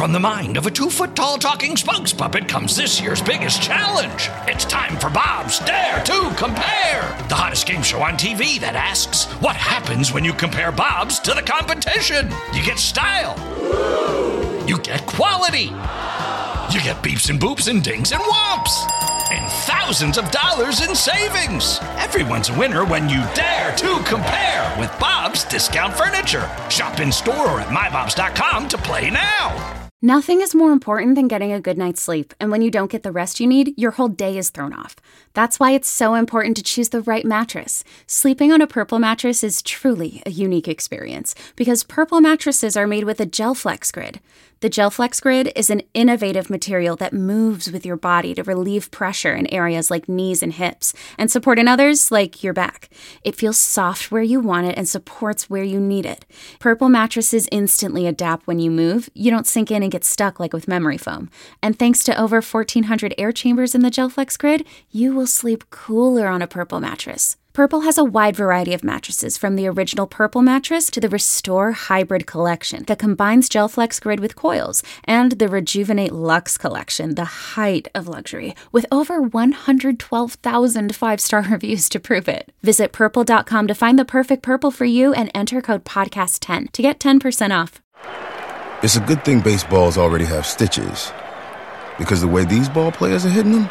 From the mind of a 2-foot-tall talking spokes puppet comes this year's biggest challenge. It's time for Bob's Dare to Compare, the hottest game show on TV that asks, what happens when you compare Bob's to the competition? You get style. You get quality. You get beeps and boops and dings and whomps. And thousands of dollars in savings. Everyone's a winner when you dare to compare with Bob's Discount Furniture. Shop in store or at mybobs.com to play now. Nothing is more important than getting a good night's sleep, and when you don't get the rest you need, your whole day is thrown off. That's why it's so important to choose the right mattress. Sleeping on a Purple mattress is truly a unique experience, because Purple mattresses are made with a GelFlex Grid. The GelFlex Grid is an innovative material that moves with your body to relieve pressure in areas like knees and hips, and support in others like your back. It feels soft where you want it and supports where you need it. Purple mattresses instantly adapt when you move. You don't sink in and get stuck like with memory foam. And thanks to over 1,400 air chambers in the GelFlex Grid, you will sleep cooler on a Purple mattress. Purple has a wide variety of mattresses, from the original Purple mattress to the Restore Hybrid collection that combines GelFlex Grid with coils, and the Rejuvenate Luxe collection, the height of luxury, with over 112,000 five-star reviews to prove it. Visit Purple.com to find the perfect Purple for you and enter code PODCAST10 to get 10% off. It's a good thing baseballs already have stitches, because the way these ball players are hitting them,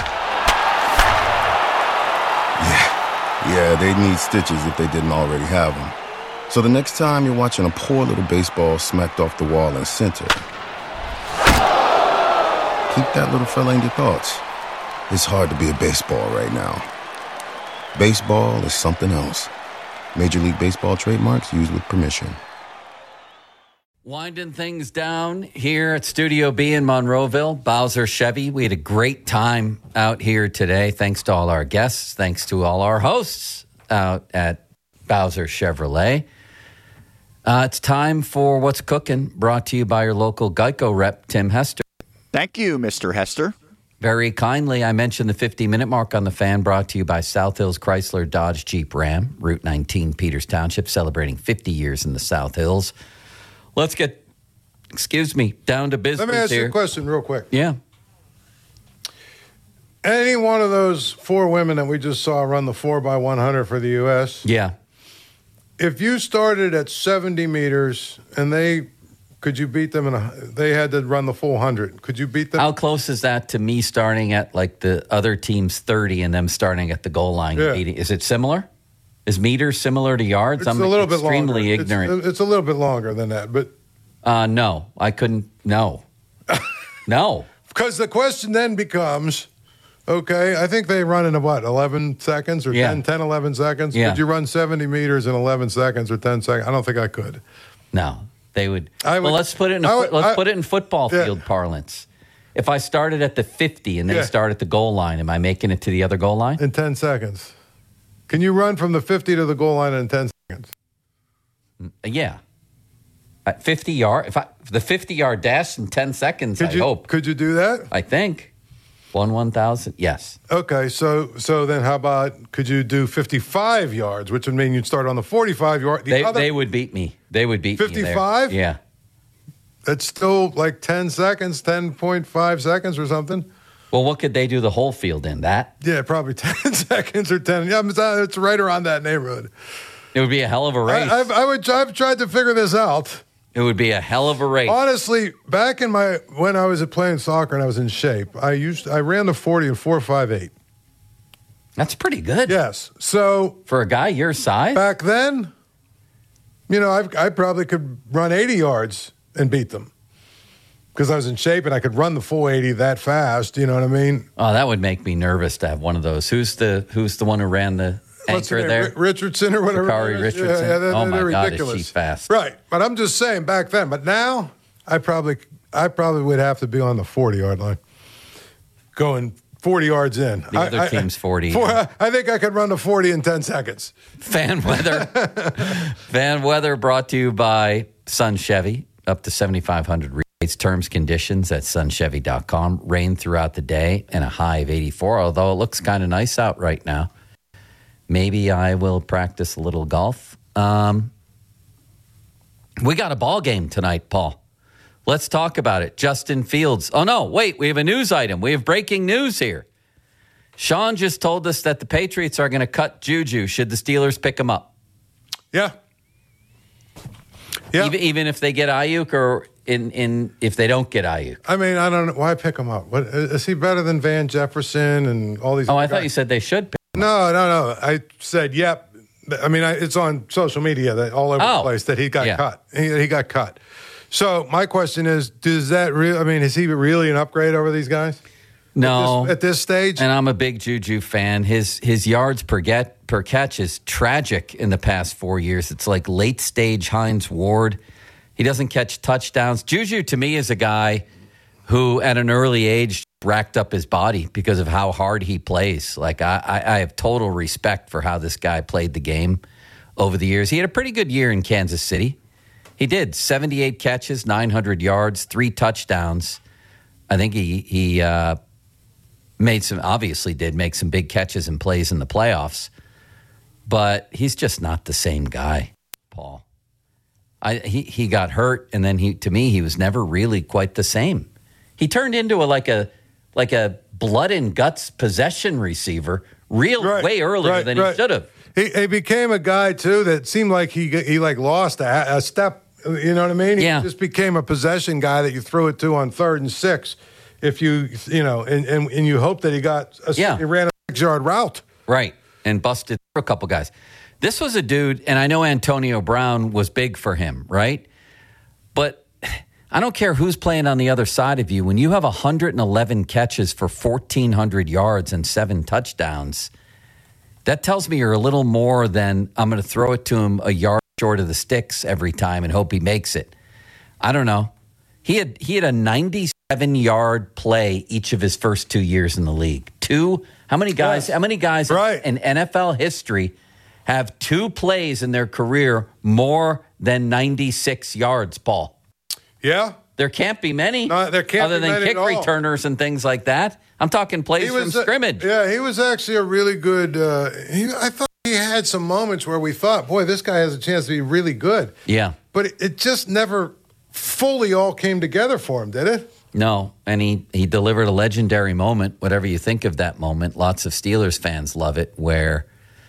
yeah, they need stitches if they didn't already have them. So the next time you're watching a poor little baseball smacked off the wall in center, keep that little fella in your thoughts. It's hard to be a baseball right now. Baseball is something else. Major League Baseball trademarks used with permission. Winding things down here at Studio B in Monroeville, Bowser Chevy. We had a great time out here today. Thanks to all our guests. Thanks to all our hosts out at Bowser Chevrolet. It's time for What's Cooking, brought to you by your local Geico rep, Tim Hester. Thank you, Mr. Hester. Very kindly, I mentioned the 50-minute mark on the Fan, brought to you by South Hills Chrysler Dodge Jeep Ram, Route 19, Peters Township, celebrating 50 years in the South Hills. Let's get, down to business here. Let me ask you a question real quick. Yeah. Any one of those four women that we just saw run the 4x100 for the U.S., yeah, if you started at 70 meters and could you beat them they had to run the full 100, could you beat them? How close is that to me starting at like the other team's 30 and them starting at the goal line? Yeah. Is it similar? Is meters similar to yards? It's a little bit longer. Extremely ignorant. It's a little bit longer than that, but... No, I couldn't. No. No. Because the question then becomes, okay, I think they run in 11 seconds or 10, 11 seconds? Yeah. Could you run 70 meters in 11 seconds or 10 seconds? I don't think I could. No, they would. Let's put it in football field parlance. If I started at the 50 and they start at the goal line, am I making it to the other goal line? In 10 seconds. Can you run from the 50 to the goal line in 10 seconds? Yeah. At 50 yard, the 50-yard dash in 10 seconds, I hope. Could you do that? I think. 1,000, yes. Okay, so then how about, could you do 55 yards, which would mean you'd start on the 45-yard. They would beat me. They would beat 55? me 55? Yeah. That's still like 10 seconds, 10.5 seconds or something. Well, what could they do the whole field in? That? Yeah, probably 10 seconds or 10. Yeah, it's right around that neighborhood. It would be a hell of a race. I've tried to figure this out. It would be a hell of a race. Honestly, back in when I was playing soccer and I was in shape, I ran the 40 in 4.58. That's pretty good. Yes. So for a guy your size? Back then, I probably could run 80 yards and beat them. Because I was in shape and I could run the full 80 that fast, you know what I mean? Oh, that would make me nervous to have one of those. Who's the one who ran the anchor there? Richardson or whatever. Bakari Richardson. Yeah, oh my God, ridiculous. is she fast? Right, but I'm just saying back then. But now, I probably would have to be on the 40-yard line, going 40 yards in. The other team's 40. I think I could run the 40 in 10 seconds. Fan weather brought to you by Sun Chevy. Up to 7,500 rebates. Terms, conditions at sunchevy.com. Rain throughout the day and a high of 84, although it looks kind of nice out right now. Maybe I will practice a little golf. We got a ball game tonight, Paul. Let's talk about it. Justin Fields. Oh, no, wait, we have a news item. We have breaking news here. Sean just told us that the Patriots are going to cut Juju should the Steelers pick him up. Yeah. Yeah. Even if they get Ayuk or if they don't get Ayuk. I mean, I don't know. Why pick him up? What, is he better than Van Jefferson and all these Oh, I guys? thought you said they should pick him up. No. I said, yep. I mean, it's on social media that all over the place that he got cut. He got cut. So my question is, does that really? I mean, is he really an upgrade over these guys? No, at this stage. And I'm a big Juju fan. His yards per catch is tragic in the past 4 years. It's like late stage Hines Ward. He doesn't catch touchdowns. Juju to me is a guy who, at an early age, racked up his body because of how hard he plays. Like I have total respect for how this guy played the game over the years. He had a pretty good year in Kansas City. He did 78 catches, 900 yards, 3 touchdowns. I think he make some big catches and plays in the playoffs, but he's just not the same guy, Paul. He got hurt, and then he was never really quite the same. He turned into a blood and guts possession receiver way earlier than he should have. He became a guy too that seemed like he lost a step. You know what I mean? Yeah. He just became a possession guy that you threw it to on 3rd and 6. If you hope that he ran a 6-yard route. Right. And busted a couple guys. This was a dude, and I know Antonio Brown was big for him, right? But I don't care who's playing on the other side of you. When you have 111 catches for 1,400 yards and 7 touchdowns, that tells me you're a little more than I'm going to throw it to him a yard short of the sticks every time and hope he makes it. I don't know. He had a 97-yard play each of his first 2 years in the league. How many guys in NFL history have 2 plays in their career more than 96 yards, Paul? Yeah. There can't be many. No, there can't other be than many kick returners and things like that. I'm talking plays from scrimmage. He was actually a really good I thought he had some moments where we thought, boy, this guy has a chance to be really good. Yeah. But it just never fully all came together for him, did it? No, and he delivered a legendary moment, whatever you think of that moment. Lots of Steelers fans love it, where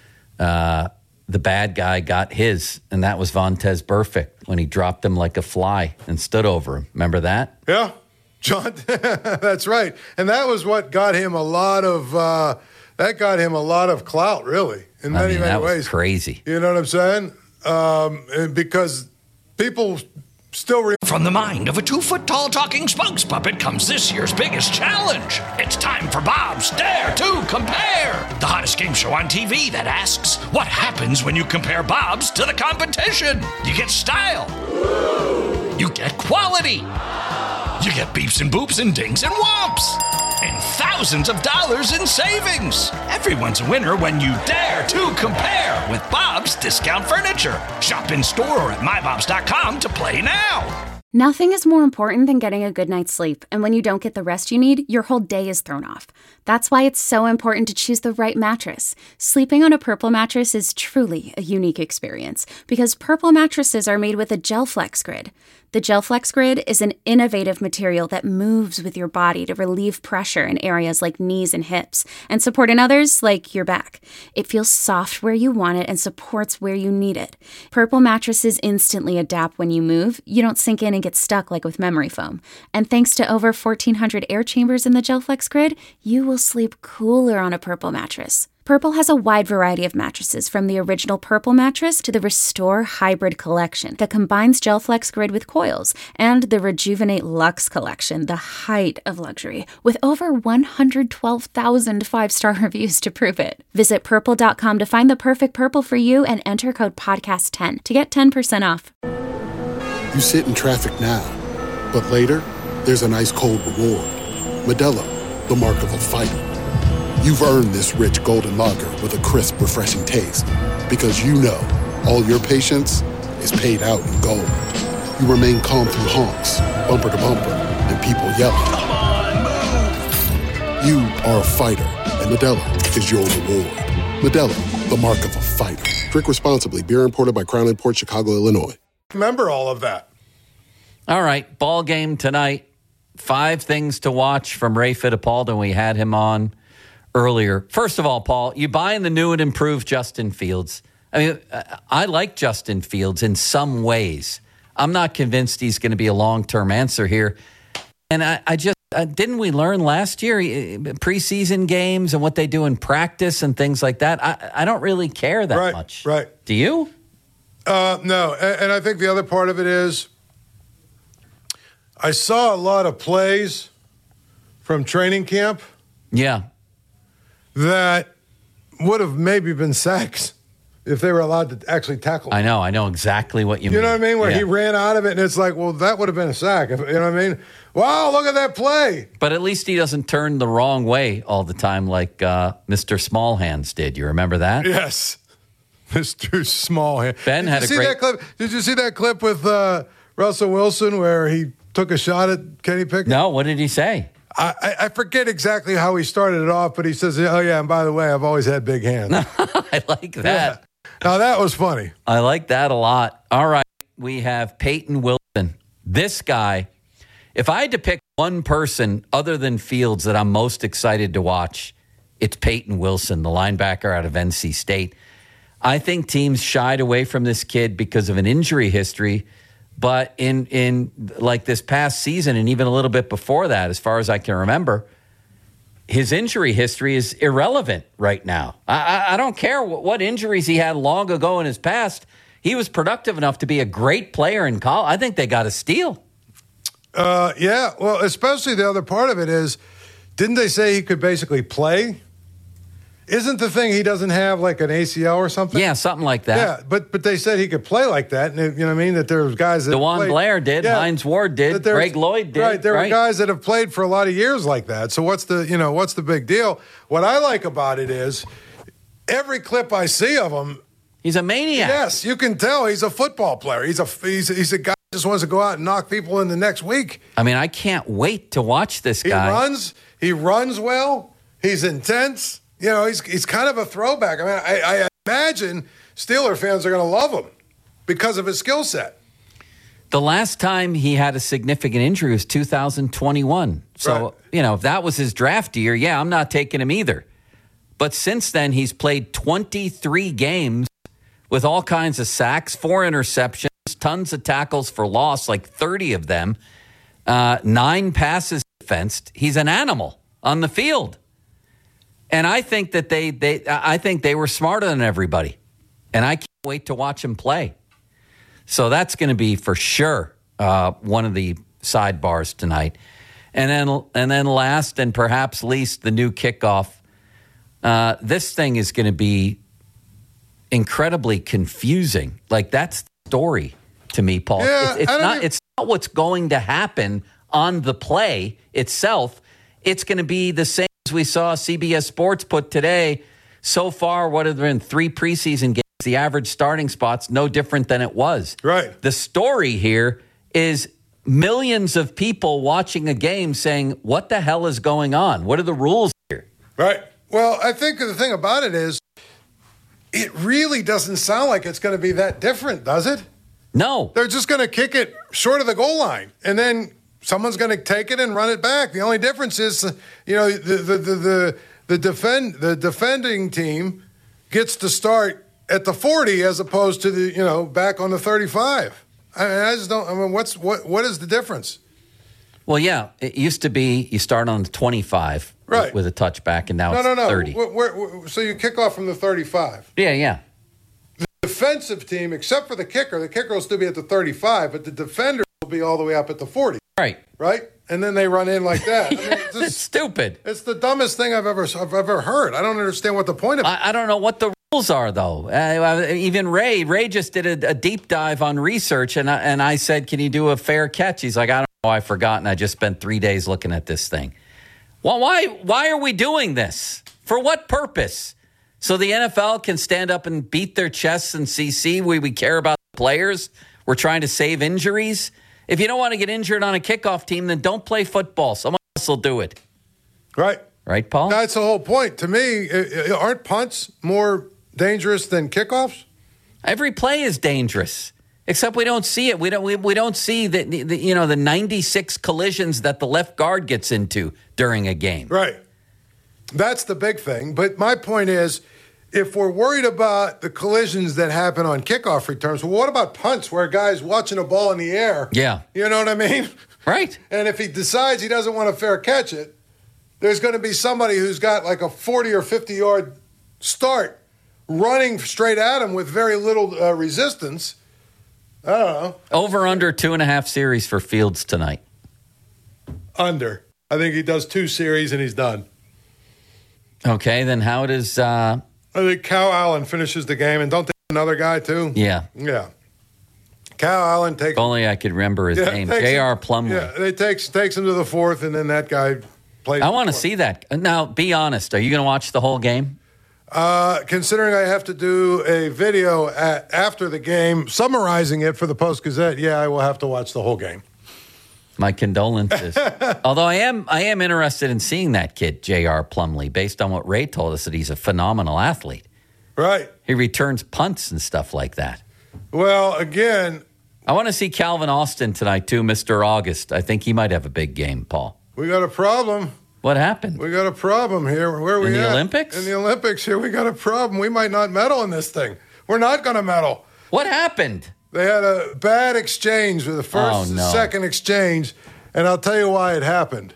the bad guy got his, and that was Vontaze Burfict when he dropped him like a fly and stood over him. Remember that? Yeah, John, that's right. And that was what got him a lot of clout, really, in many that ways. Was crazy. You know what I'm saying? Because people still From the mind of a 2-foot-tall talking spokes puppet comes this year's biggest challenge. It's time for Bob's Dare to Compare, the hottest game show on TV that asks, what happens when you compare Bob's to the competition? You get style. You get quality. You get beeps and boops and dings and whomps. And thousands of dollars in savings. Everyone's a winner when you dare to compare with Bob's Discount Furniture. Shop in store or at mybobs.com to play now. Nothing is more important than getting a good night's sleep, and when you don't get the rest you need, your whole day is thrown off. That's why it's so important to choose the right mattress. Sleeping on a Purple mattress is truly a unique experience, because Purple mattresses are made with a GelFlex Grid. The GelFlex Grid is an innovative material that moves with your body to relieve pressure in areas like knees and hips, and support in others like your back. It feels soft where you want it and supports where you need it. Purple mattresses instantly adapt when you move. You don't sink in and get stuck like with memory foam. And thanks to over 1,400 air chambers in the GelFlex Grid, you will sleep cooler on a Purple mattress. Purple has a wide variety of mattresses, from the original Purple mattress to the Restore Hybrid collection that combines GelFlex Grid with coils, and the Rejuvenate Luxe collection, the height of luxury, with over 112,000 5-star reviews to prove it. Visit Purple.com to find the perfect Purple for you and enter code podcast10 to get 10% off. You sit in traffic now, but later, there's an ice-cold reward. Modelo, the mark of a fighter. You've earned this rich golden lager with a crisp, refreshing taste. Because you know, all your patience is paid out in gold. You remain calm through honks, bumper to bumper, and people yelling. Come on, move! You are a fighter, and Modelo is your reward. Modelo, the mark of a fighter. Drink responsibly. Beer imported by Crown Imports, Chicago, Illinois. remember all of that. All right, ball game tonight. 5 things to watch from Ray Fittipaldi. We had him on earlier. First of all, Paul, you buying the new and improved Justin Fields? I mean, I like Justin Fields in some ways. I'm not convinced he's going to be a long-term answer here. And I just didn't we learn last year preseason games and what they do in practice and things like that? I don't really care that much. Right. Do you? No. And I think the other part of it is I saw a lot of plays from training camp. Yeah. That would have maybe been sacks if they were allowed to actually tackle. I know exactly what you mean. You know what I mean? Where he ran out of it, and it's like, well, that would have been a sack. You know what I mean? Wow, look at that play. But at least he doesn't turn the wrong way all the time like Mr. Smallhands did. You remember that? Yes. Mr. Smallhands. Ben had a great clip. Did you see that clip with Russell Wilson where he took a shot at Kenny Pickett? No, what did he say? I forget exactly how he started it off, but he says, oh, yeah, and by the way, I've always had big hands. I like that. Yeah. Now, that was funny. I like that a lot. All right, we have Peyton Wilson. This guy, if I had to pick one person other than Fields that I'm most excited to watch, it's Peyton Wilson, the linebacker out of NC State. I think teams shied away from this kid because of an injury history. But in like this past season and even a little bit before that, as far as I can remember, his injury history is irrelevant right now. I don't care what injuries he had long ago in his past. He was productive enough to be a great player in college. I think they got a steal. Yeah, well, especially the other part of it is, didn't they say he could basically play? Isn't the thing he doesn't have like an ACL or something? Yeah, something like that. Yeah, but they said he could play like that. And you know what I mean? That there was guys that DeJuan Blair did, Hines Ward did, Greg Lloyd did. Right, there were guys that have played for a lot of years like that. So what's the big deal? What I like about it is every clip I see of him, he's a maniac. Yes, you can tell he's a football player. He's a guy who just wants to go out and knock people in the next week. I mean, I can't wait to watch this guy. He runs well. He's intense. You know, he's kind of a throwback. I mean, I imagine Steeler fans are going to love him because of his skill set. The last time he had a significant injury was 2021. So, if that was his draft year, I'm not taking him either. But since then, he's played 23 games with all kinds of sacks, 4 interceptions, tons of tackles for loss, like 30 of them, 9 passes defensed. He's an animal on the field. And I think that they were smarter than everybody. And I can't wait to watch him play. So that's going to be for sure one of the sidebars tonight. And then last and perhaps least, the new kickoff. This thing is going to be incredibly confusing. Like, that's the story to me, Paul. Yeah, it's not what's going to happen on the play itself. It's going to be the same as we saw CBS Sports put today. So far, what have there been 3 preseason games? The average starting spot's no different than it was. Right. The story here is millions of people watching a game saying, what the hell is going on? What are the rules here? Right. Well, I think the thing about it is it really doesn't sound like it's going to be that different, does it? No. They're just going to kick it short of the goal line, and then someone's going to take it and run it back. The only difference is, the defending team gets to start at the 40 as opposed to the back on the 35. I just don't. I mean, what is the difference? Well, yeah, it used to be you start on the 25 with a touchback, and now it's 30. So you kick off from the 35. Yeah. The defensive team, except for the kicker will still be at the 35, but the defender will be all the way up at the 40. Right? And then they run in like that. I mean, it's stupid. It's the dumbest thing I've ever heard. I don't understand what the point of it is. I don't know what the rules are, though. Even Ray just did a deep dive on research, and I said, can you do a fair catch? He's like, I don't know, I forgot, and I just spent 3 days looking at this thing. Well, why are we doing this? For what purpose? So the NFL can stand up and beat their chests and see we care about the players? We're trying to save injuries? If you don't want to get injured on a kickoff team, then don't play football. Someone else will do it. Right. Right, Paul? That's the whole point. To me, aren't punts more dangerous than kickoffs? Every play is dangerous. Except we don't see it. We don't see the 96 collisions that the left guard gets into during a game. Right. That's the big thing. But my point is, if we're worried about the collisions that happen on kickoff returns, well, what about punts where a guy's watching a ball in the air? Yeah. You know what I mean? Right. And if he decides he doesn't want to fair catch it, there's going to be somebody who's got like a 40 or 50-yard start running straight at him with very little resistance. I don't know. Over under 2.5 series for Fields tonight. Under. I think he does 2 series and he's done. Okay, then how does... I think Cal Allen finishes the game, and don't they have another guy too? Yeah. Yeah. Cal Allen takes... If only I could remember his name. J.R. Plumlee. Yeah, they takes him to the 4th, and then that guy plays... I want to see that. Now, be honest. Are you going to watch the whole game? Considering I have to do a video after the game summarizing it for the Post-Gazette, yeah, I will have to watch the whole game. My condolences. Although I am interested in seeing that kid, J.R. Plumlee, based on what Ray told us that he's a phenomenal athlete. Right. He returns punts and stuff like that. Well, again... I want to see Calvin Austin tonight, too, Mr. August. I think he might have a big game, Paul. We got a problem. What happened? We got a problem here. Where are we at? In the Olympics? In the Olympics here, we got a problem. We might not medal in this thing. We're not going to medal. What happened? They had a bad exchange with the first, second exchange, and I'll tell you why it happened.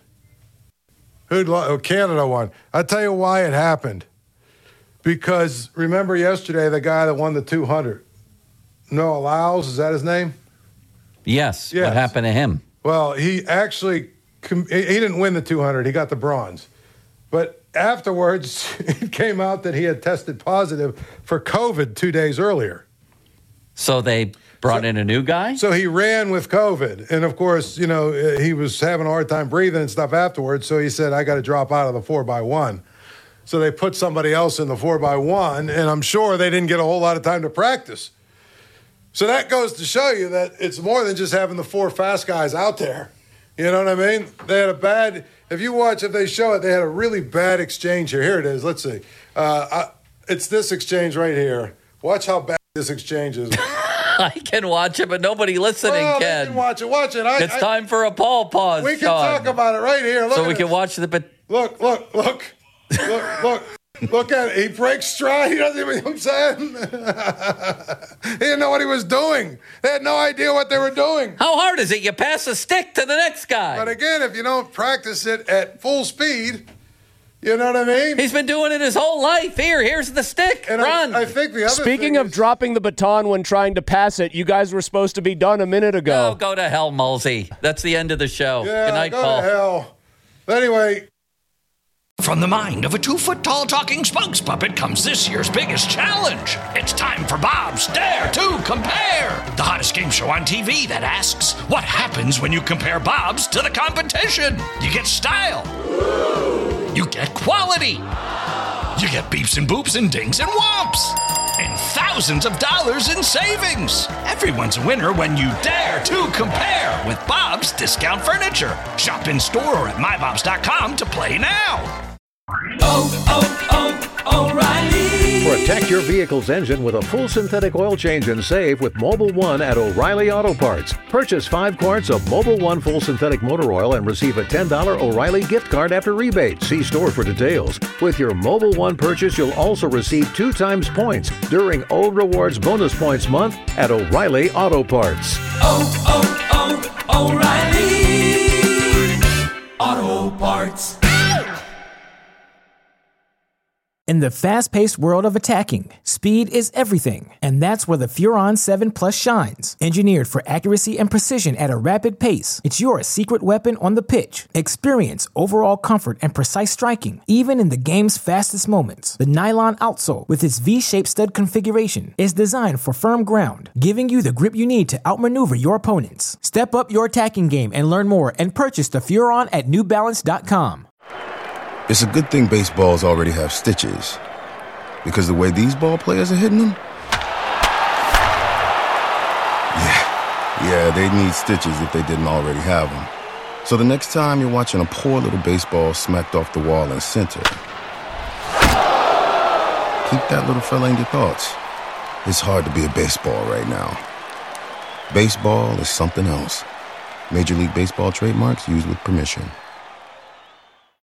Canada won. I'll tell you why it happened. Because remember yesterday, the guy that won the 200, Noah Lyles, is that his name? Yes. What happened to him? Well, he actually... he didn't win the 200. He got the bronze. But afterwards, it came out that he had tested positive for COVID 2 days earlier. So they brought in a new guy? So he ran with COVID. And, of course, he was having a hard time breathing and stuff afterwards. So he said, I got to drop out of the 4x1. So they put somebody else in the 4x1. And I'm sure they didn't get a whole lot of time to practice. So that goes to show you that it's more than just having the 4 fast guys out there. You know what I mean? They had a bad, if they show it, they had a really bad exchange here. Here it is. Let's see. It's this exchange right here. Watch how bad this exchange is. I can watch it, but nobody listening can. They can watch it. Watch it. It's time for a Paul pause. We can talk about it right here. Look so we can watch the... Look at it. He breaks stride. He doesn't even, you know what I'm saying? He didn't know what he was doing. They had no idea what they were doing. How hard is it? You pass a stick to the next guy. But again, if you don't practice it at full speed, you know what I mean? He's been doing it his whole life. Here's the stick. And run. I think the other Speaking of dropping the baton when trying to pass it, you guys were supposed to be done a minute ago. Oh, go to hell, Mulsey. That's the end of the show. Yeah, good night, go Paul. to hell. But anyway... From the mind of a 2-foot-tall talking spokes puppet comes this year's biggest challenge. It's time for Bob's Dare to Compare, the hottest game show on TV that asks, what happens when you compare Bob's to the competition? You get style. You get quality. You get beeps and boops and dings and whomps. And thousands of dollars in savings. Everyone's a winner when you dare to compare with Bob's Discount Furniture. Shop in store or at mybobs.com to play now. O'Reilly. Protect your vehicle's engine with a full synthetic oil change and save with Mobil 1 at O'Reilly Auto Parts. Purchase 5 quarts of Mobil 1 full synthetic motor oil and receive a $10 O'Reilly gift card after rebate. See store for details. With your Mobil 1 purchase, you'll also receive 2 times points during O Rewards Bonus Points Month at O'Reilly Auto Parts. O'Reilly Auto Parts. In the fast-paced world of attacking, speed is everything, and that's where the Furon 7 Plus shines. Engineered for accuracy and precision at a rapid pace, it's your secret weapon on the pitch. Experience overall comfort and precise striking, even in the game's fastest moments. The nylon outsole, with its V-shaped stud configuration, is designed for firm ground, giving you the grip you need to outmaneuver your opponents. Step up your attacking game and learn more and purchase the Furon at NewBalance.com. It's a good thing baseballs already have stitches, because the way these ball players are hitting them, yeah, they'd need stitches if they didn't already have them. So the next time you're watching a poor little baseball smacked off the wall in center, keep that little fella in your thoughts. It's hard to be a baseball right now. Baseball is something else. Major League Baseball trademarks used with permission.